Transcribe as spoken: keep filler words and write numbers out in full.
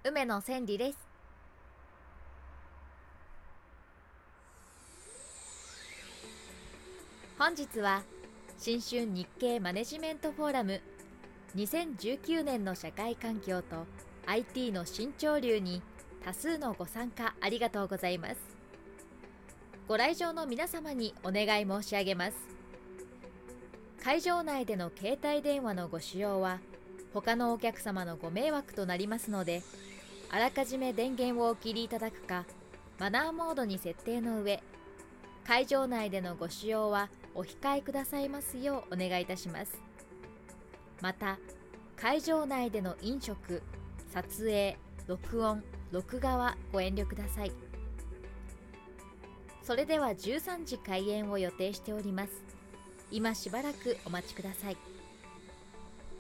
梅野千里です。本日は新春日経マネジメントフォーラムにせんじゅうきゅうねんの社会環境と アイティー の新潮流に多数のご参加ありがとうございます。ご来場の皆様にお願い申し上げます。会場内での携帯電話のご使用は他のお客様のご迷惑となりますので、あらかじめ電源をお切りいただくか、マナーモードに設定の上、会場内でのご使用はお控えくださいますようお願いいたします。また、会場内での飲食、撮影、録音、録画はご遠慮ください。それではじゅうさんじ開演を予定しております。今しばらくお待ちください。